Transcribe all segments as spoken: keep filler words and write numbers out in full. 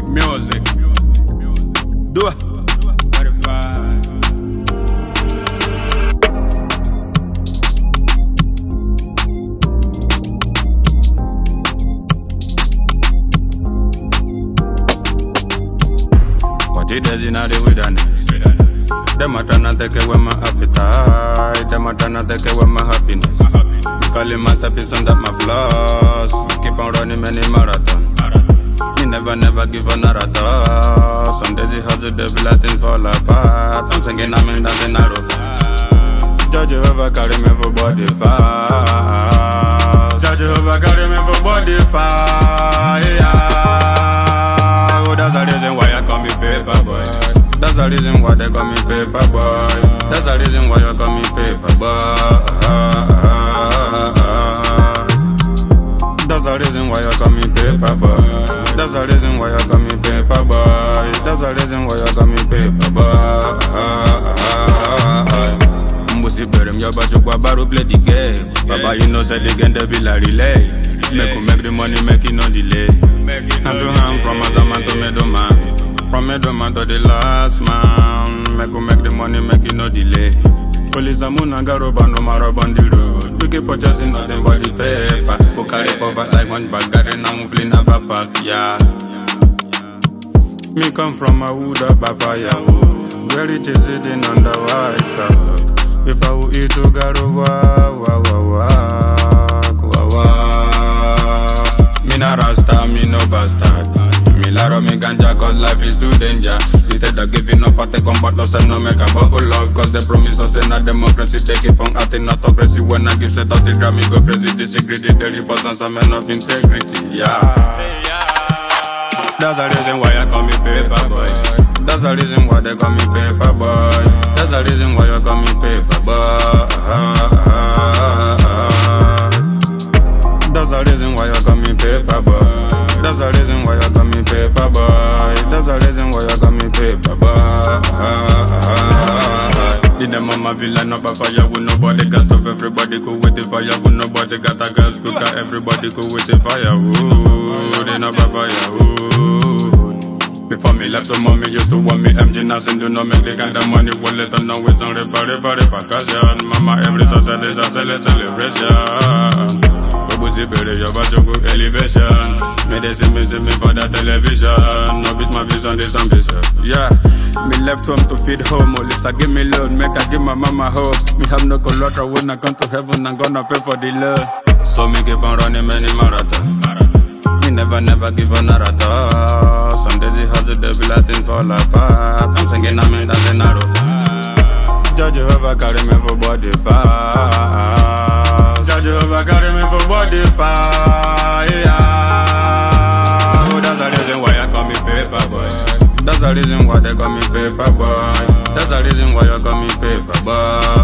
Music. Do it. thirty-five. Forty days in the wilderness. Them a tryna take away my appetite. Them a tryna take away my happiness. Call him masterpiece and that my flaws. Keep on running many marathon. Me never, never give a narrator. Some days it hustle, they be letting fall apart. I'm singing, I'm in dancing narrow fast. Judge Jehovah carry me for body fast. Judge Jehovah carry me for body fast. Yeah. Oh, that's the reason why I call me paper boy. That's the reason why they call me paper boy. That's the reason why you call me paper boy. That's the reason why you call me paper boy. That's the reason why you call me paper boy. That's the reason why you call me paper boy. Mbusi berem yo bajo kwa baro play the game. Baba you know say the game they be like relay. Make you make the money, make it no delay. Hand to hand from Azaman to Medoman. From Medoman to the last man. Make you make the money, make it no delay. Police a moon and garoba no mara on the road. We keep purchasing nothing but the paper. Who carry cover like one bag, got an arm fling a backpack, yeah. Me come from a wood up by firewood. Where it is sitting on the white truck. If I will eat to garo wa wa wa wa wa. Me na rasta, me no bastard. Me laro me ganja cause life is too danger. Instead of giving up, I take on but lost and no make a buckle up. Cause they promise us in a democracy. They keep on acting autocracy. When I give set out the drum, me go crazy. The secret is the repose and some men of integrity. Yeah. That's the reason why I call me paper boy. That's the reason why they call me paper boy. That's the reason why you call me paper boy. That's the reason why you call me paper boy. That's the reason why you call me paper boy. That's the reason why you call me paper boy. Did the mama villain up a fire with nobody got stuff? Everybody cool with the fire with nobody got a gas cooker. Everybody cool with the firewood. They not a firewood. Before me left the mommy used to want me M G Nasin do not make the kind of money. Wallet and now it's on repair, repair, repercussion. Mama every Saturday is a celebration. Busi bere yo bajogo elevation. Me they see me see me for the television. No beat my vision, this ambition. Yeah, me left home to feed home. Olisa give me loan, make I give my mama hope. Me have no collateral when I come to heaven. I'm gonna pay for the loan. So me keep on running many marathon. Me never never give a narrator. Some days it hustle, they be letting fall apart. I'm singing, I'm in dancing narrow fast. Judge Jehovah carry me for body fast. Judge Jehovah carry me for body fire. Oh, that's the reason why I call me paper boy. That's the reason why they call me paper boy. That's the reason why you call me paper boy.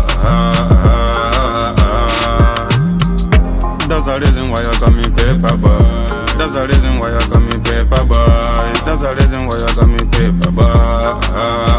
That's the reason why you call me paper boy. That's the reason why you call me paper boy. That's the reason why you call me paper boy.